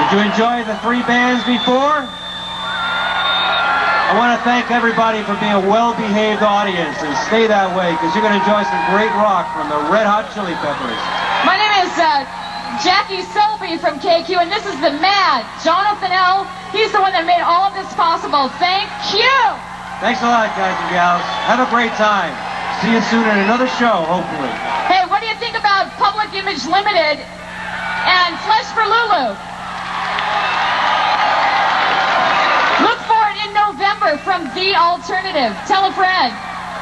Did you enjoy the three bands before? I want to thank everybody for being a well-behaved audience, and stay that way, because you're going to enjoy some great rock from the Red Hot Chili Peppers. My name is Jackie Selby from KQ, and this is the man, Jonathan L. He's the one that made all of this possible. Thank you! Thanks a lot, guys and gals. Have a great time. See you soon in another show, hopefully. Hey, what do you think about Public Image Limited and Flesh for Lulu? Look for it in November from The Alternative. Tell a friend.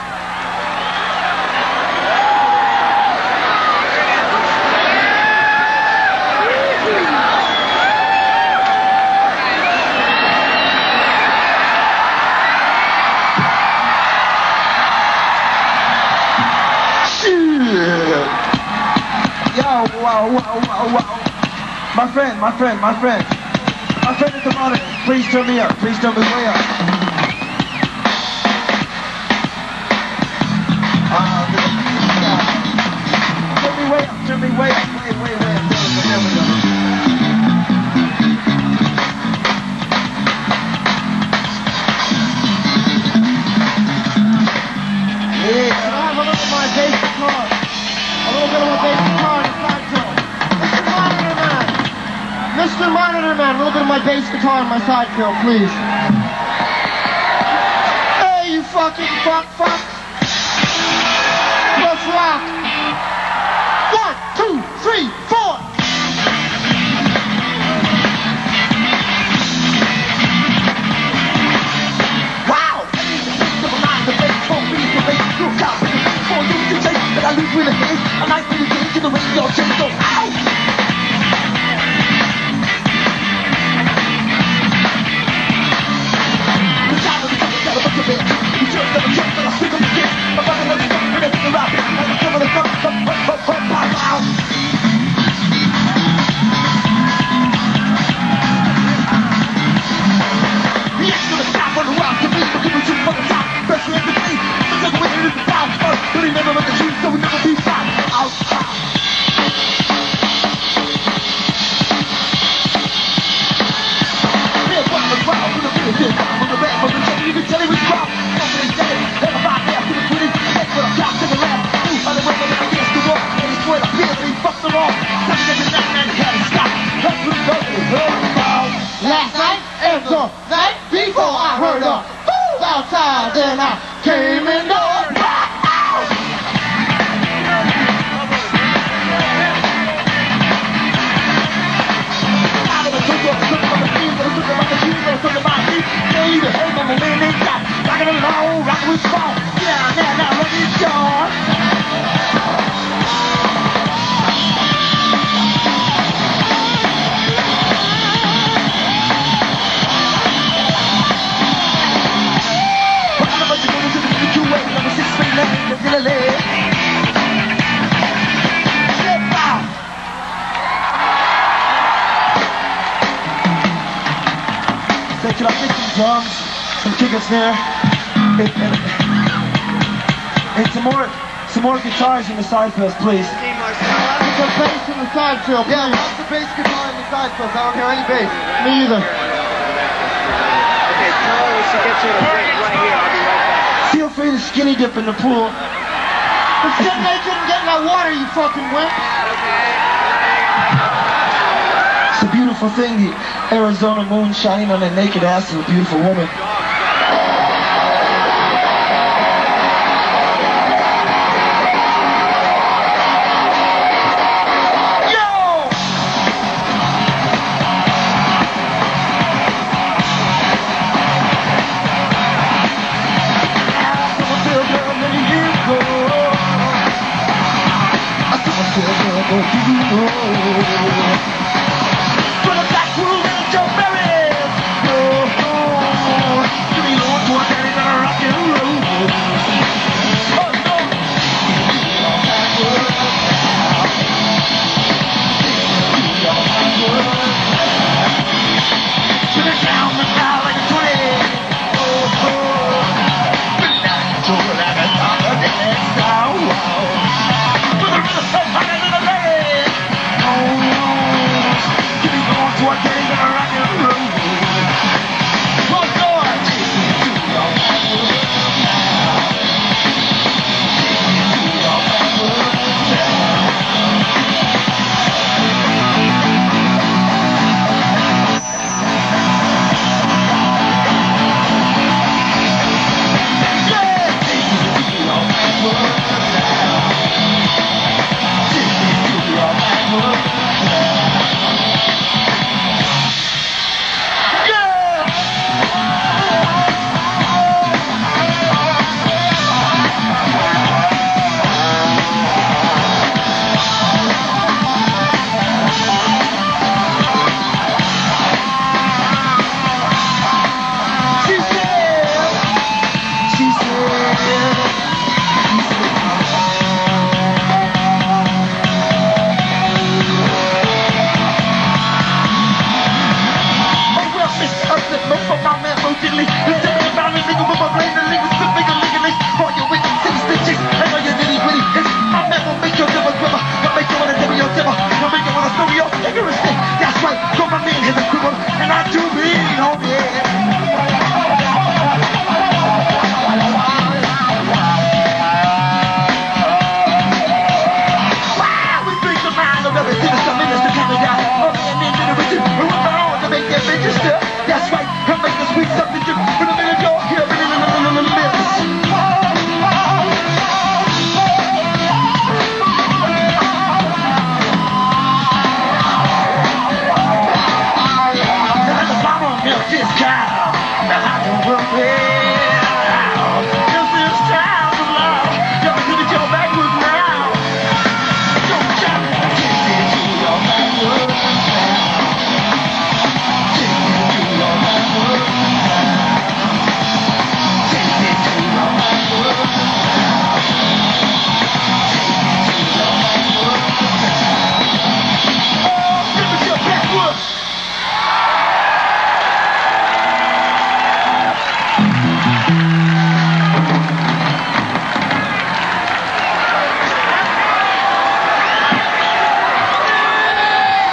Wow. My friend at the monitor, please turn me up. Please turn me way up. Turn me way up. Way up. There we go. Yeah, can I have a look at my bass guitar? A little bit of my bass guitar in the side fill. Mr. Monitor Man, a little bit of my bass guitar on my side fill, please. Hey, you fucking fuck. Let's rock. 1, 2, 3, 4. Wow. The bass won't be the bass. You got me before you can take that I lose with a hit. A nice little thing to the radio change. So, ow. Last night and the night before I heard a fool outside, then I came indoors. Can I get some drums, some kick and snare, and some more guitars in the side fills, please. Get some bass in the side fill, please. Yeah, lots of bass guitar in the side fills. I don't hear any bass. Me either. Okay, tell her we should get you to break right here. I'll be right back. Feel free to skinny dip in the pool. But get naked and get in that water, you fucking wimp. It's a beautiful thing, the Arizona moon shining on the naked ass of a beautiful woman.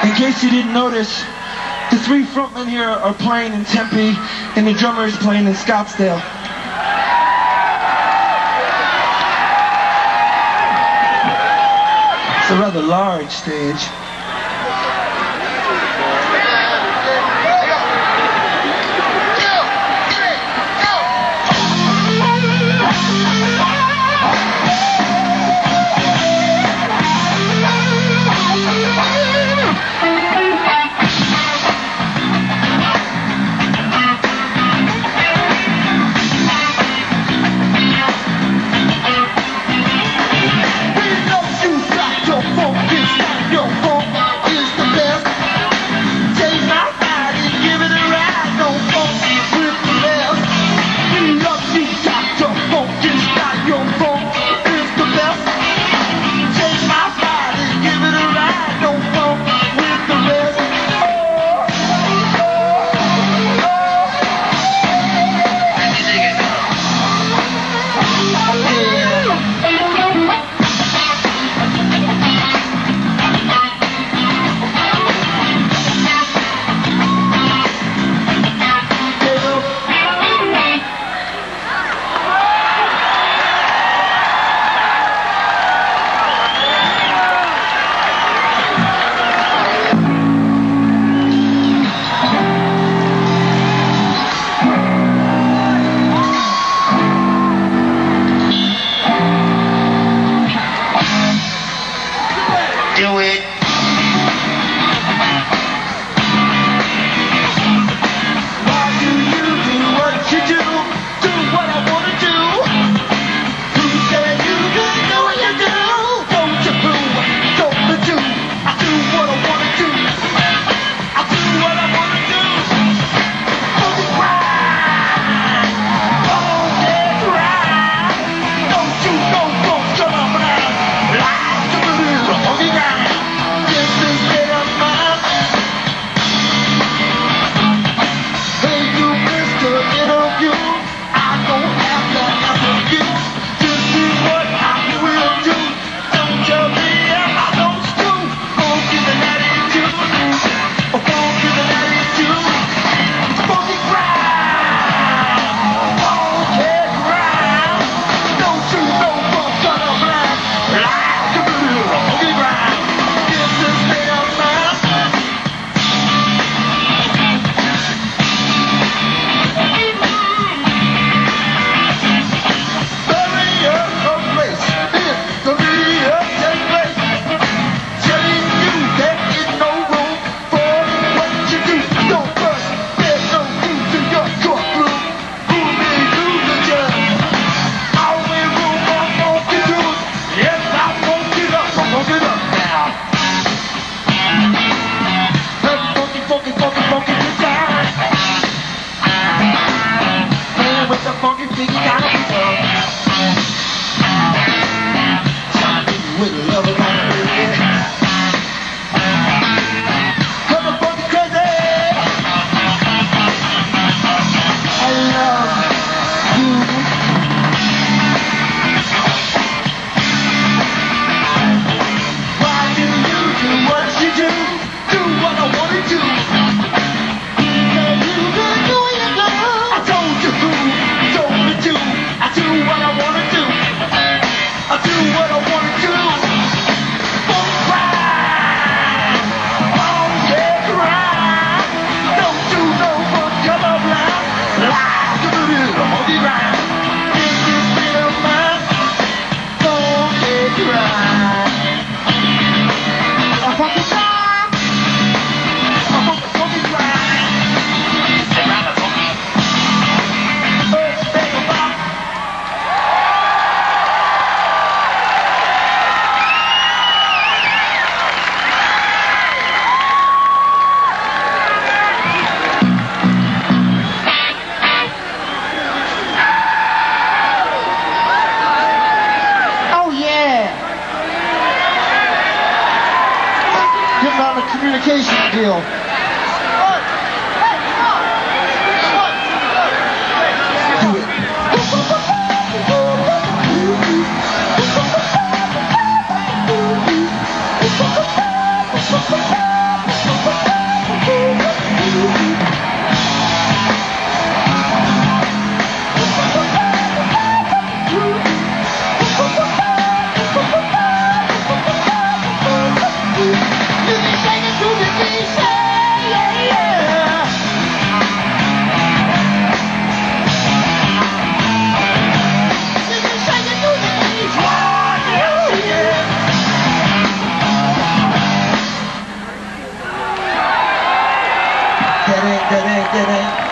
In case you didn't notice, the three frontmen here are playing in Tempe, and the drummer is playing in Scottsdale. It's a rather large stage. Communication deal. Do it. did it.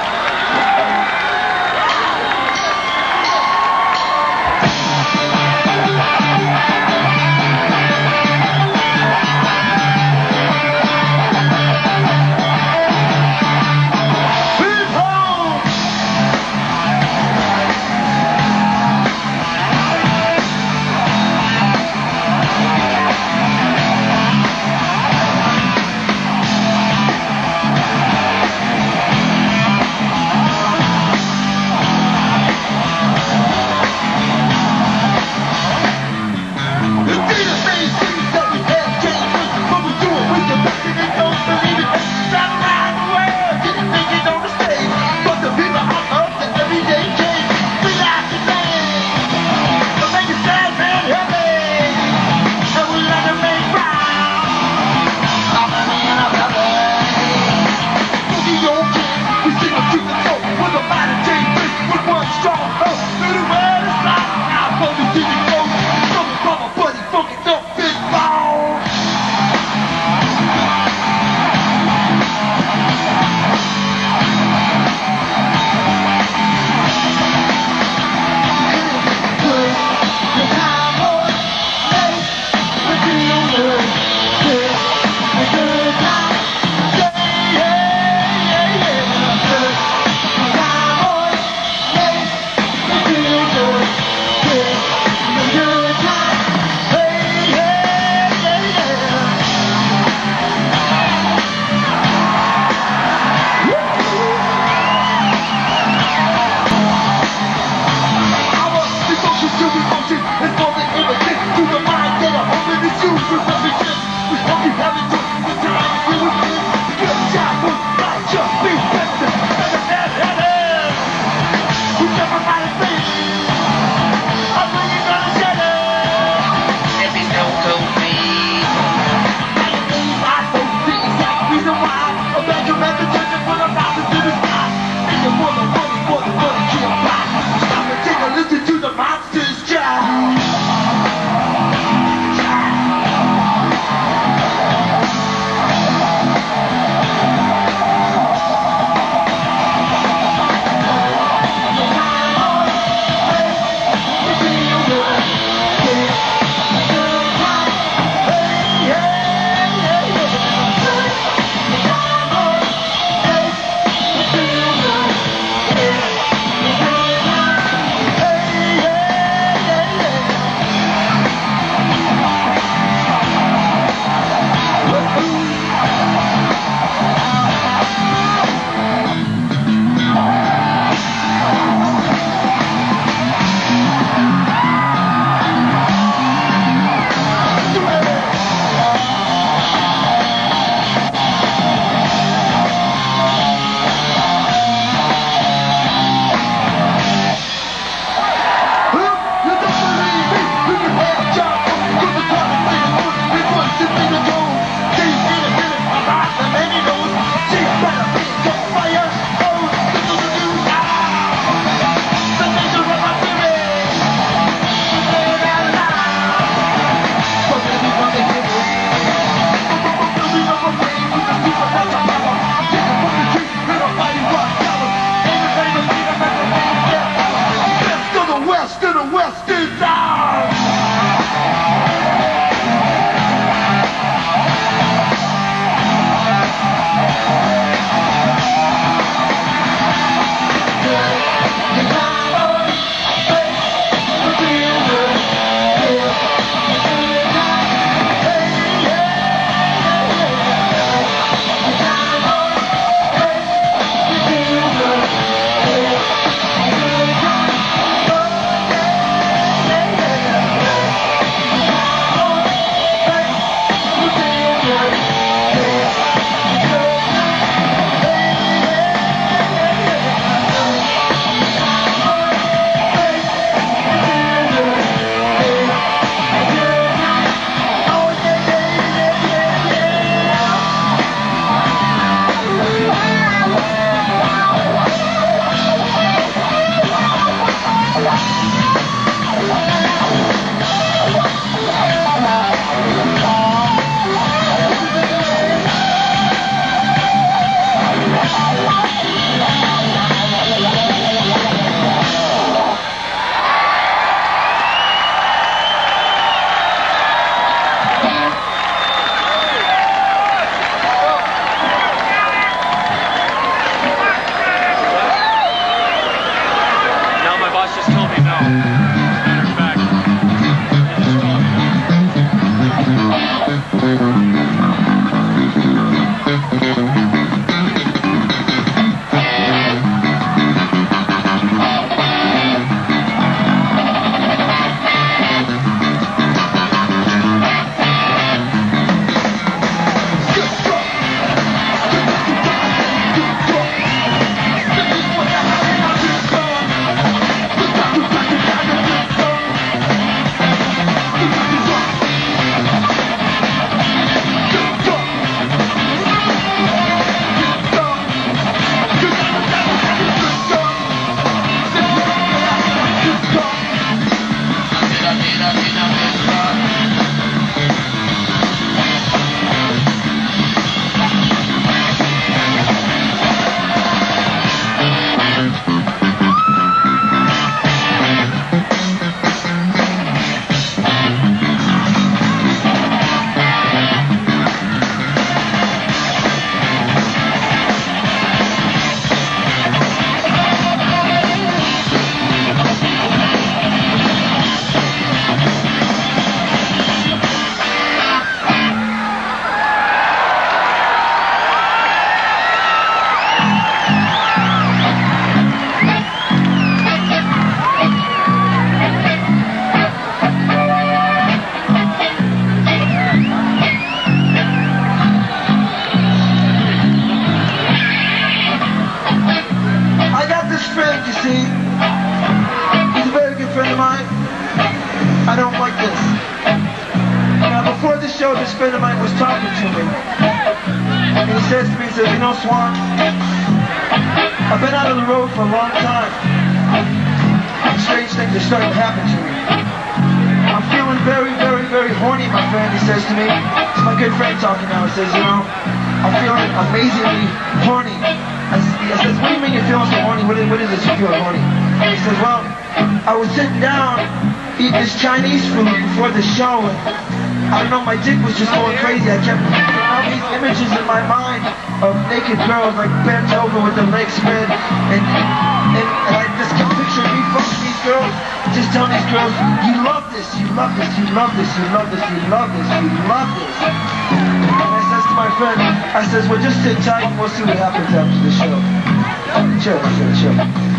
says to me, he says, you know, Swan, I've been out of the road for a long time. Strange things are starting to happen to me. I'm feeling very, very, very horny, my friend, he says to me. It's my good friend talking now. He says, you know, I'm feeling amazingly horny. I says, what do you mean you're feeling so horny? What is it you feel horny? And he says, well, I was sitting down eating this Chinese food before the show, and I don't know, my dick was just going crazy. I kept getting all these images in my mind of naked girls like bent over with their legs spread, and I just kept picturing me fucking these girls, just telling these girls, you love this, you love this, you love this, you love this, you love this, you love this. And I says to my friend, I says, well, just sit tight and we'll see what happens after the show. Chill, chill.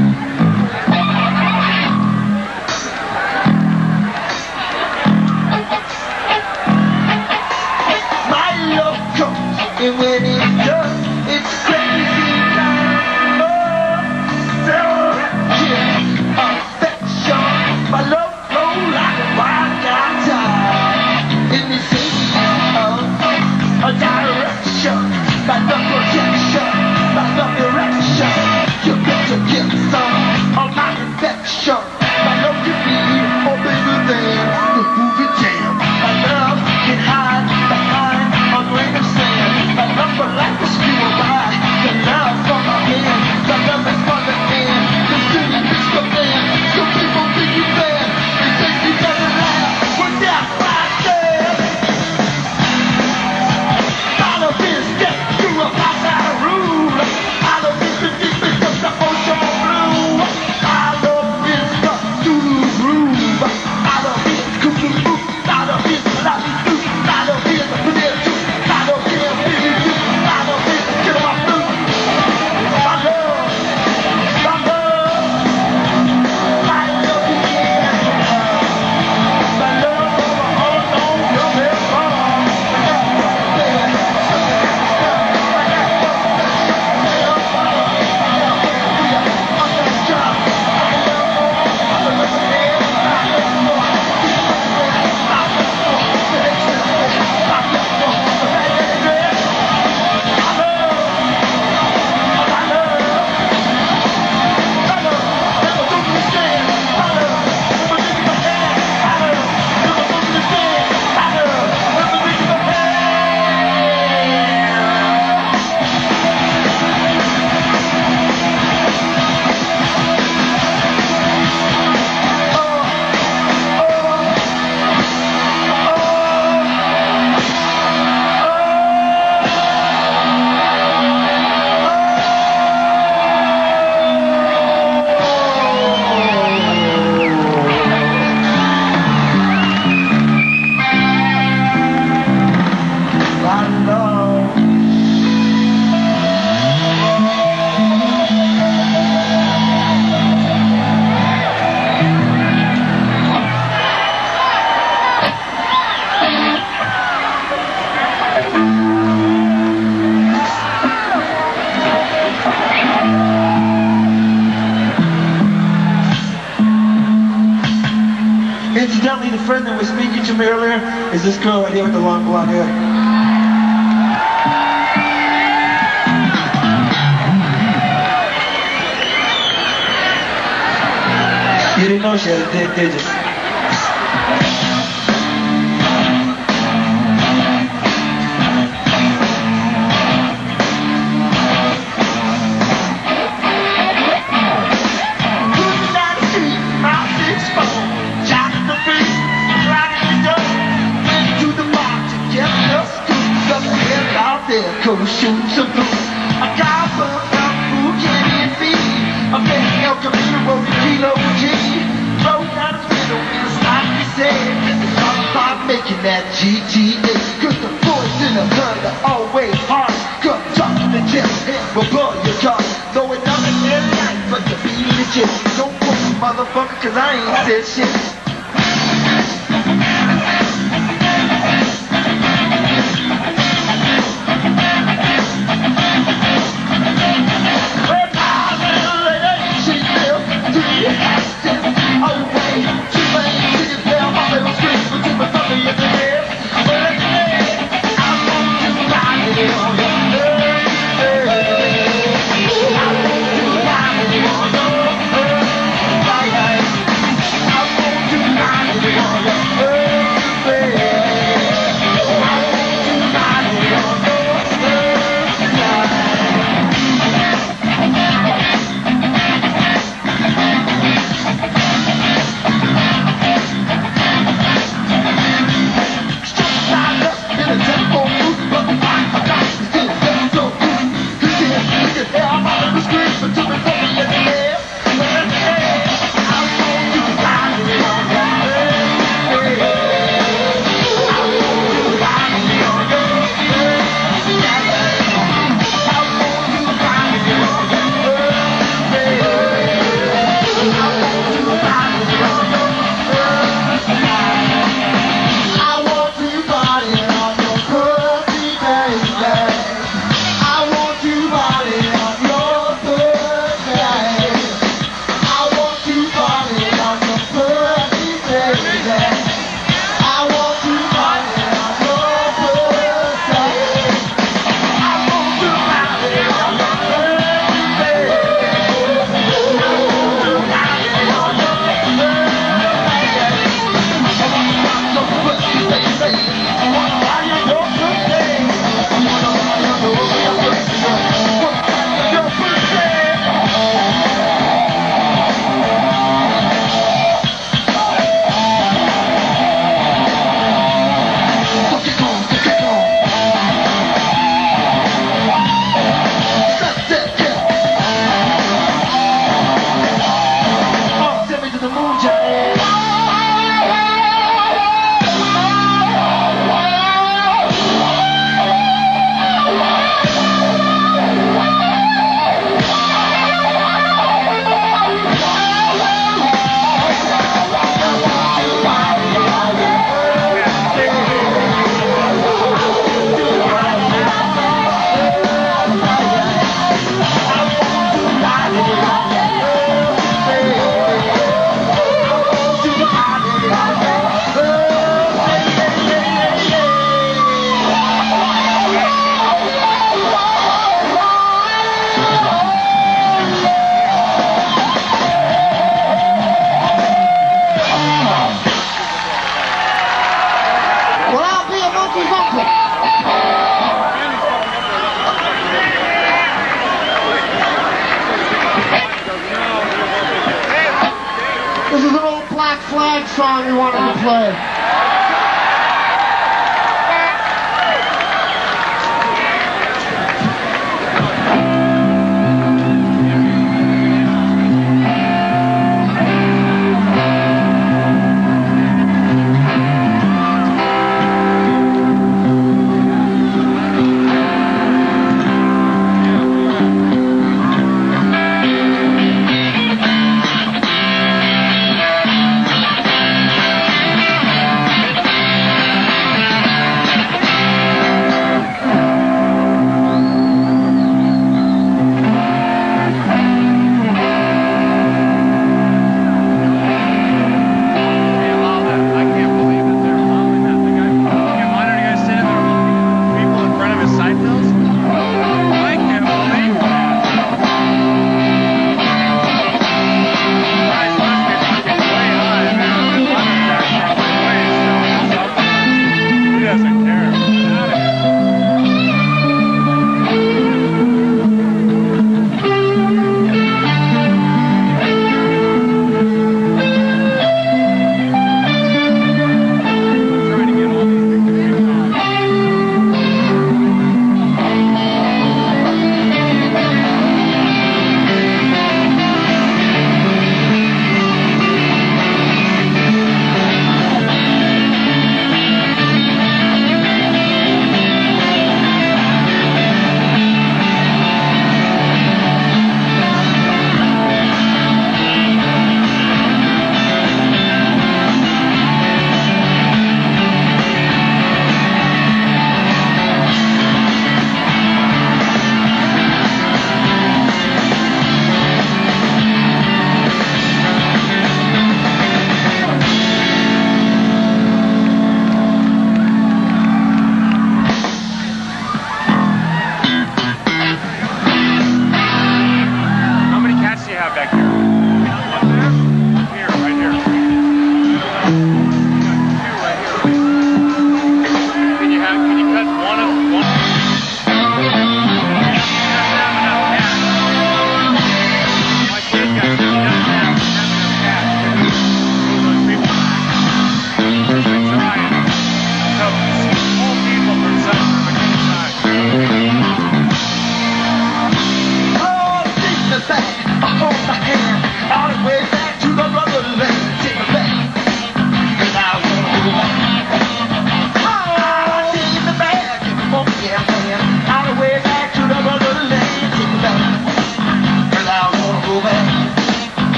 And when it's done, it's crazy time. Oh, still kiss, affection. My love flow like a wild tide. In the same a direction. My love protection, my love direction. You better get some of my infection. My love can be more bigger than the movie jam. My love can hide behind a grain of sand. My love for life is fueled by the love from my hand. The love is for the end. The city is for them. Some people think you bad. They think you never laugh. But that's right there. I love this step. You're about to rule. I love this the deepest of the ocean blue. I love this the Zulu groove. I love this Kulu. I love this Labi Blue. I love this Banana Juice. I love this Baby Juice. I love this Get on my blue. My love. My love. My love. My love. Oh no, you're very wrong. Incidentally, the friend that was speaking to me earlier is this girl right here with the long blonde hair. You didn't know she had a dick, did you? Go shoot some blue. I got up who can it be? I'm making El Camino with Kilo G. Roll down the middle, it's like you said. It's all about making that GTA. Cause the boys in the hood are always hard. Come talk to the jet and we'll blow your car. Throw it down in their life, but you be legit. Don't quote me, motherfucker, cause I ain't said shit. Yeah. flag song you wanted to play?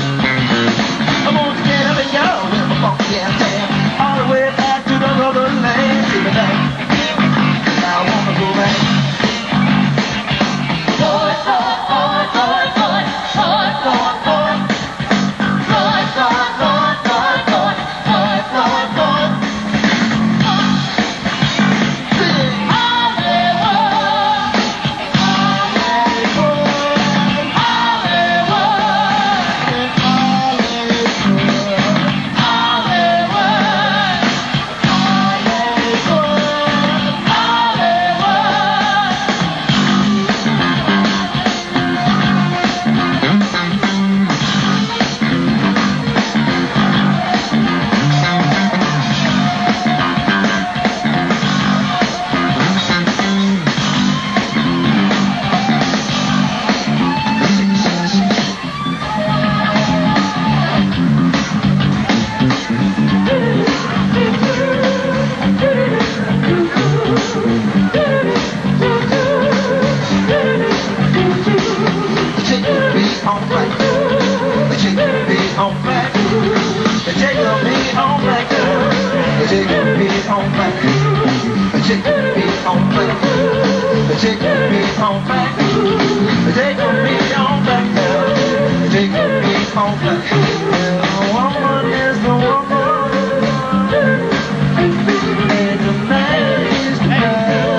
All the way back to the motherland. Take me on back. Take me on back. Take me on back now. Take me on back. The woman is the woman, and the man is the man.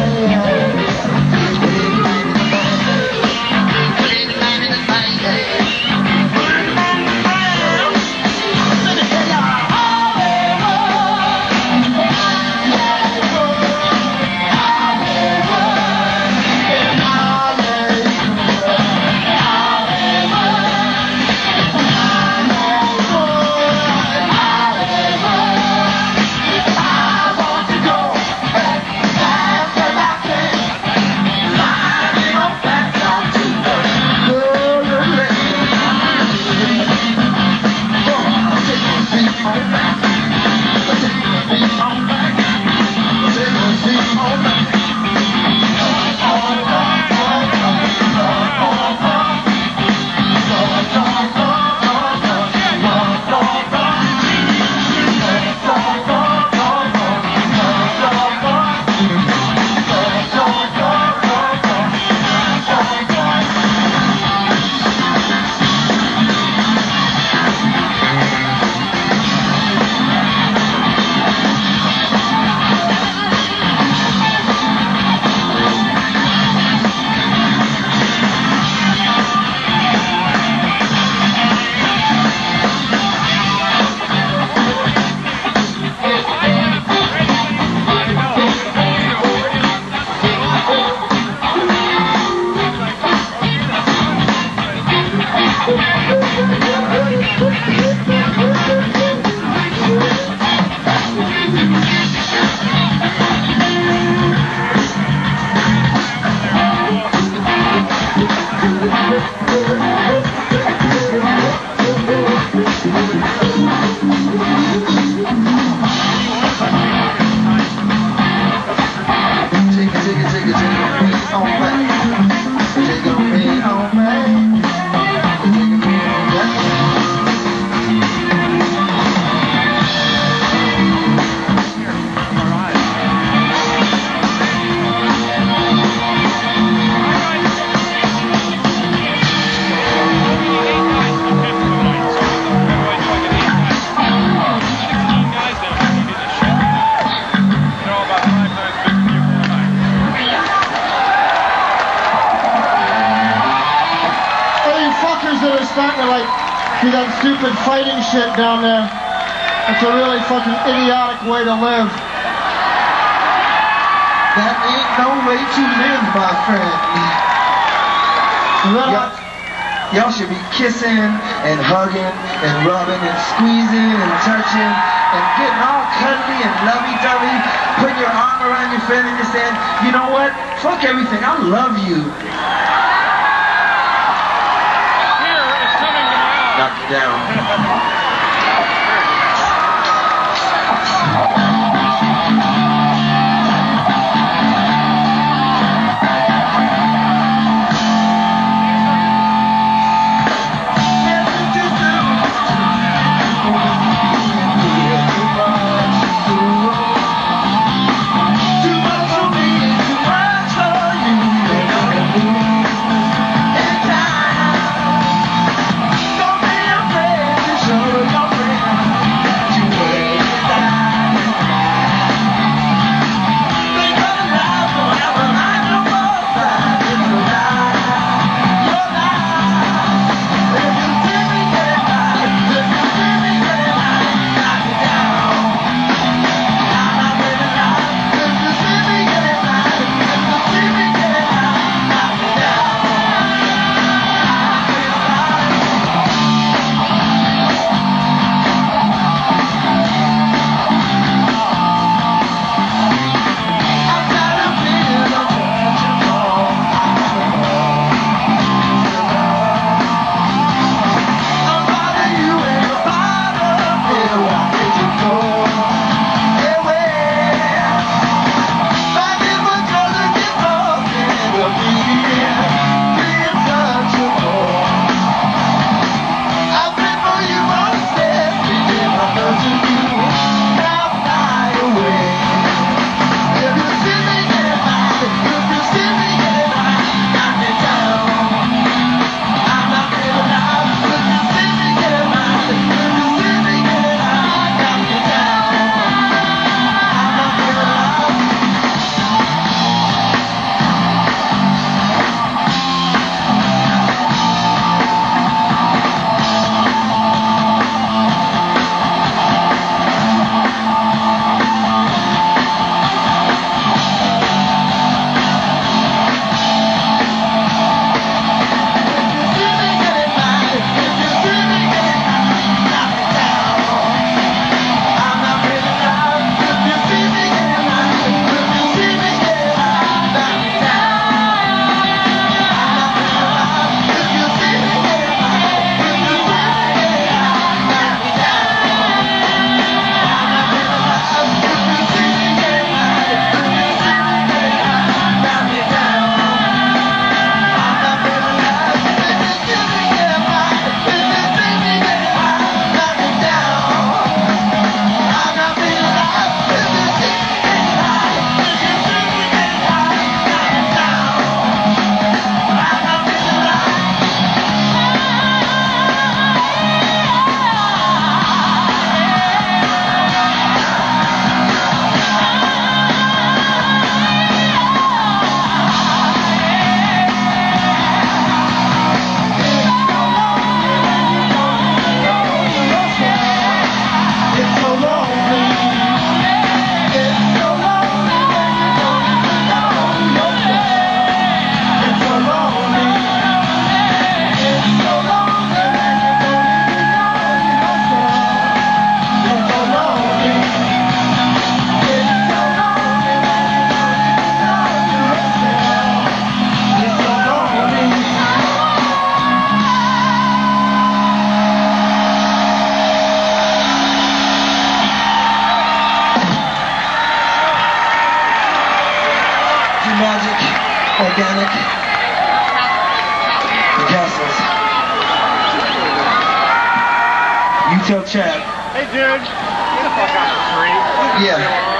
Starting to like do that stupid fighting shit down there. It's a really fucking idiotic way to live. That ain't no way to live, my friend. Y'all should be kissing and hugging and rubbing and squeezing and touching and getting all cuddly and lovey-dovey, putting your arm around your friend and just saying, you know what? Fuck everything. I love you. Knock you down. Don't be afraid. magic, organic, gasless. You tell Chad. Hey, dude. Get the fuck out of the street. Yeah.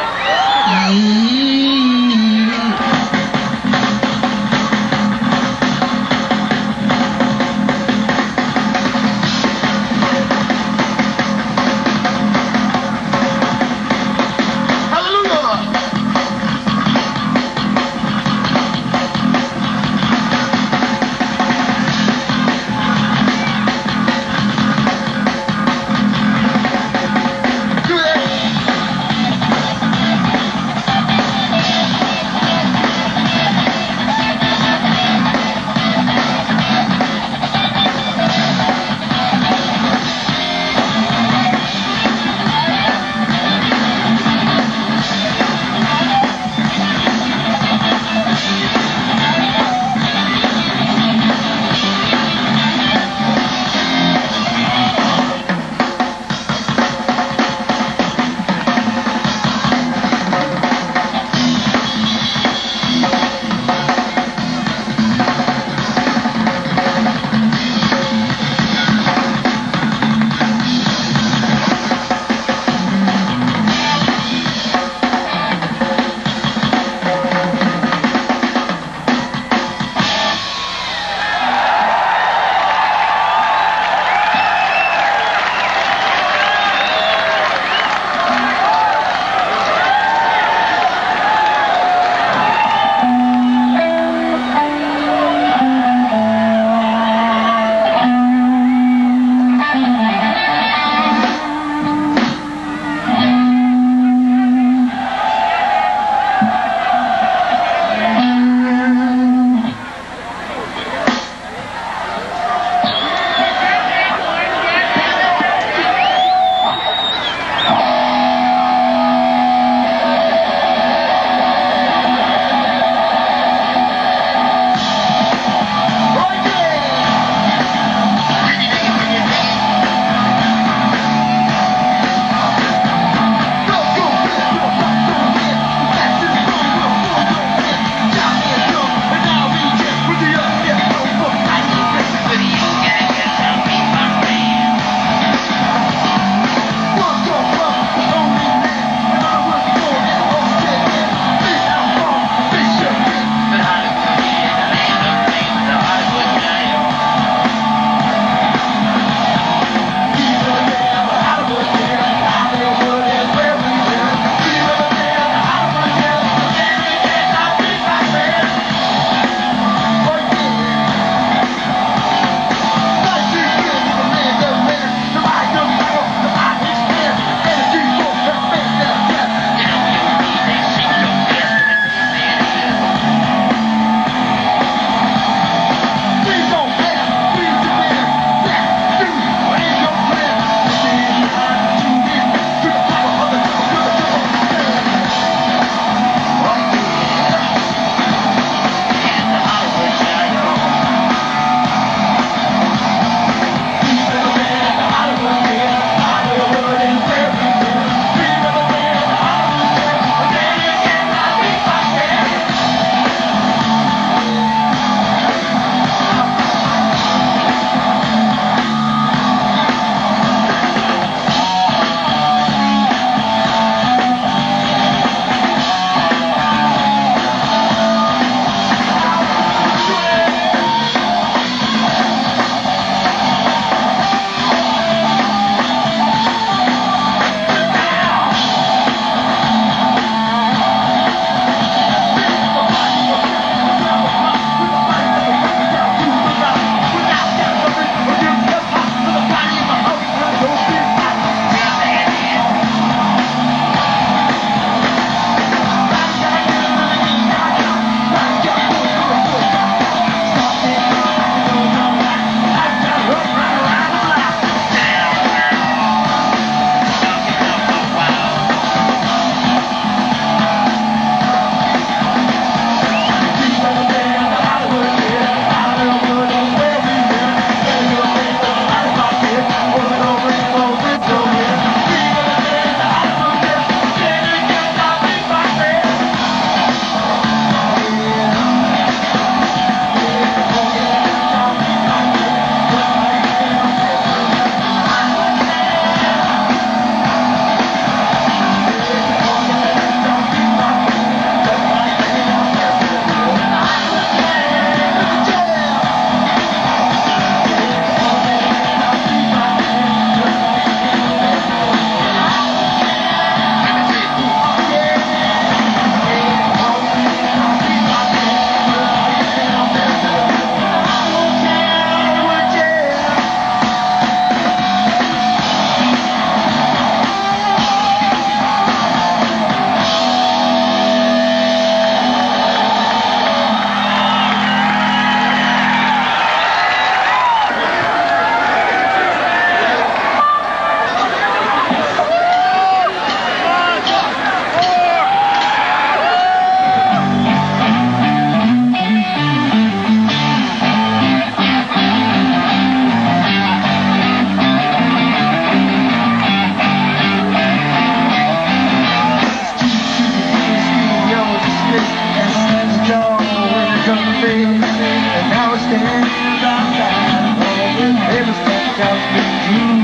place, and now it stands outside. Every step counts me through.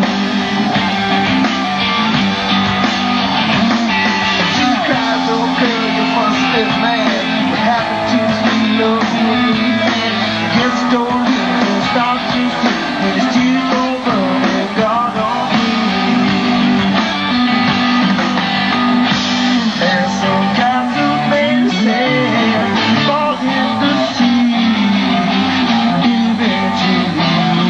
She cries, oh girl, you must have mad. What happened to sweet love when we met? Against the door, don't stop to see. When his tears don't run and God on me. And some kinds of medicine fall in the sea eventually.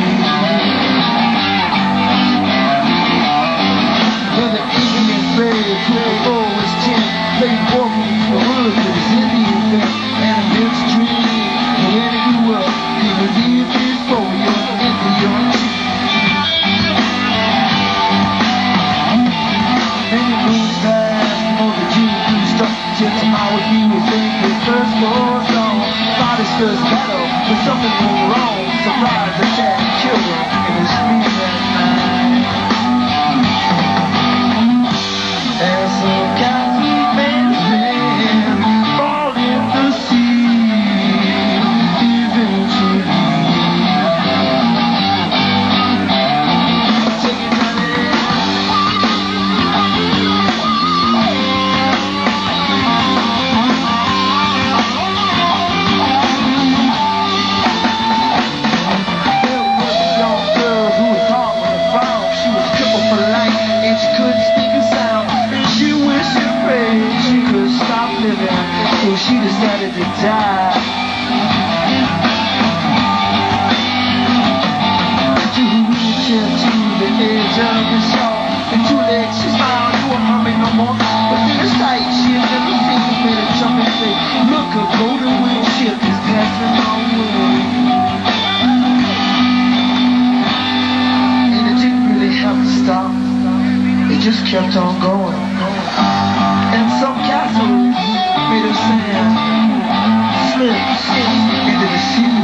When the evening fades, 24 was 10, late walking through the woods with his Indian bent and a midstream. And when he grew up, he would leave his folios into your cheek. Many moons passed, more than you do stuff. Till tomorrow he would think his first war song. Fought his first battle, but something went wrong. Surprise attack killed him in his sleep that night. And some kinds of medicine fall in the sea eventually. Take it, honey. There was a young girl who was hard on the phone. She was crippled for life and she couldn't speak a sound. And she wished and prayed she could stop living, so she decided to die. She reached to the edge of the shore, and two legs she smiled, you won't hurt me no more. But then a sight she had never seen made her jump and say, look, a golden winged ship is passing our way. And it didn't really have to stop, it just kept on going. And some castles made of sand slipped into the sea.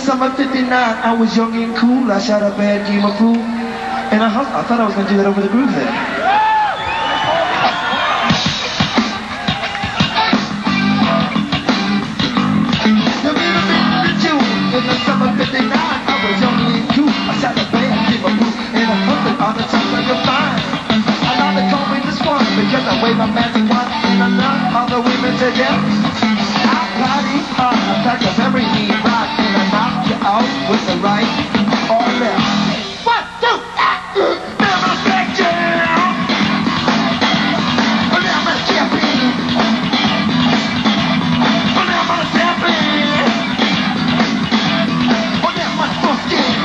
summer of '59, I was young and cool. I shot a bad game of pool, and I thought I was gonna do that over the groove there. In the summer of '59, I was young and cool. I shot a bad game of pool, and I hunted all the time I could find. I know they call me the swan because I wave my magic wand, and I love all the women to death. I party hard, I pack a very mean rock, and I knock you out with the right or left. 1, 2, now I'm a back down. Now I'm a champion. Now I'm a champion. Now I'm a fucking.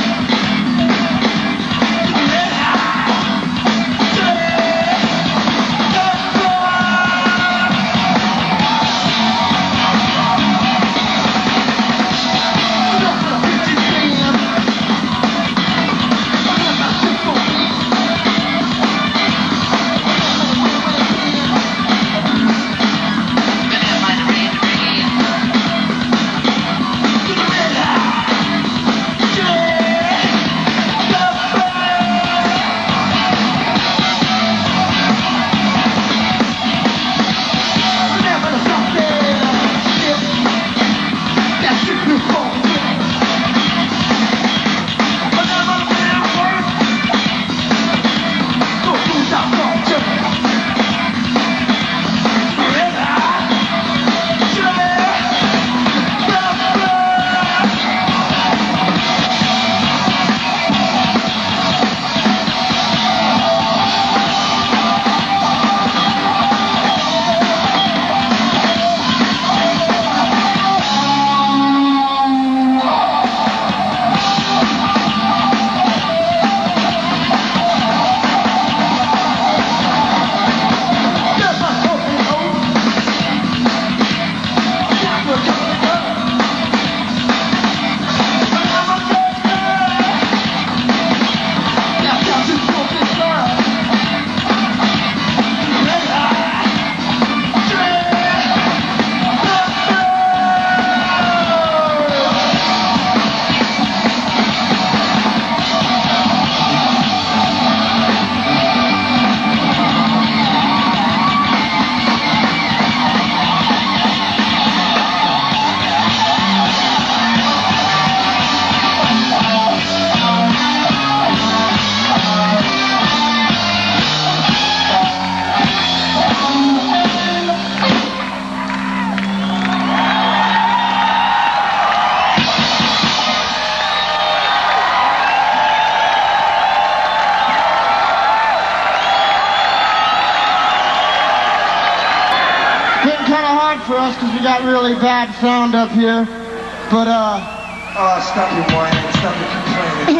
For us because we got really bad sound up here, but Oh, stop your whining, stop your complaining.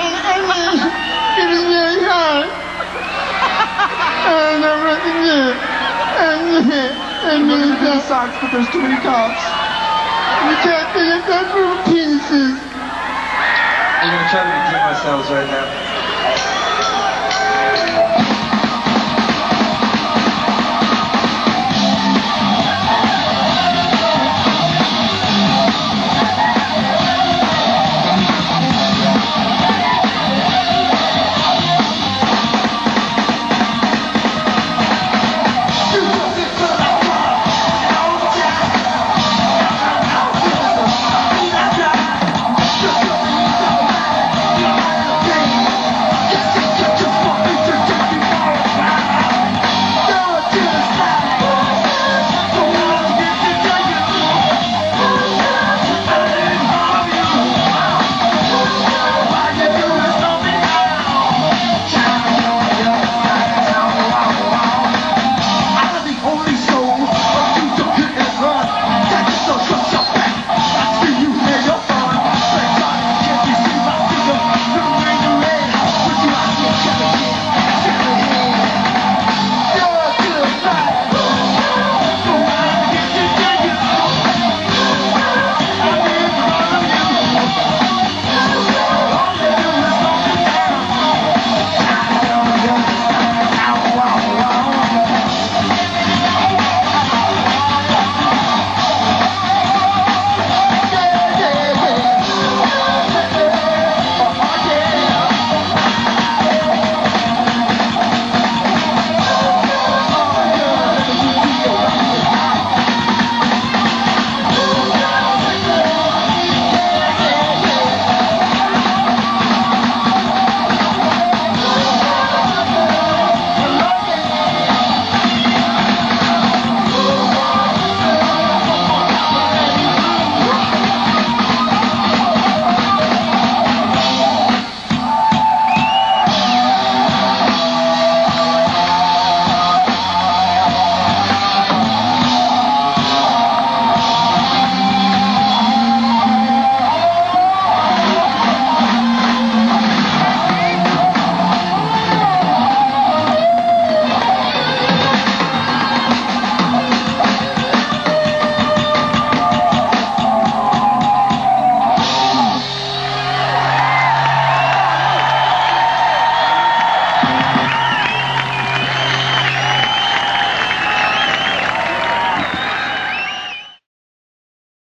it is really hard. And I'm really good. And Look at the socks, but there's too many cops. we can't think of that for penises. We're gonna try to redeem ourselves right now.